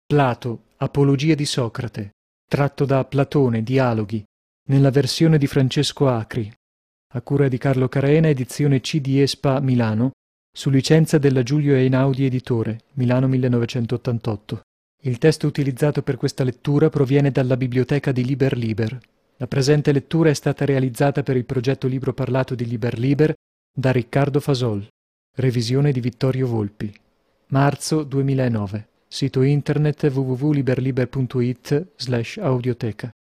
Plato, Apologia di Socrate, tratto da Platone, Dialoghi, nella versione di Francesco Acri, a cura di Carlo Carena, edizione CD Espa Milano, su licenza della Giulio Einaudi Editore, Milano 1988. Il testo utilizzato per questa lettura proviene dalla biblioteca di Liber Liber. La presente lettura è stata realizzata per il progetto Libro Parlato di Liber Liber da Riccardo Fasol. Revisione di Vittorio Volpi. Marzo 2009. Sito internet www.liberliber.it/audioteca